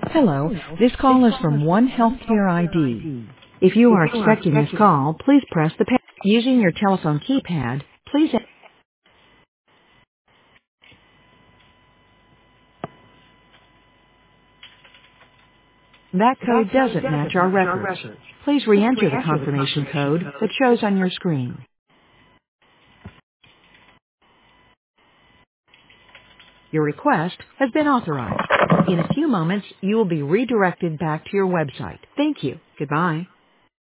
Hello, this call is from One Healthcare ID. If you are expecting this call, please press the pound. Using your telephone keypad, please. That code doesn't match our records. Please re-enter the confirmation code that shows on your screen. Your request has been authorized. In a few moments, you will be redirected back to your website. Thank you. Goodbye.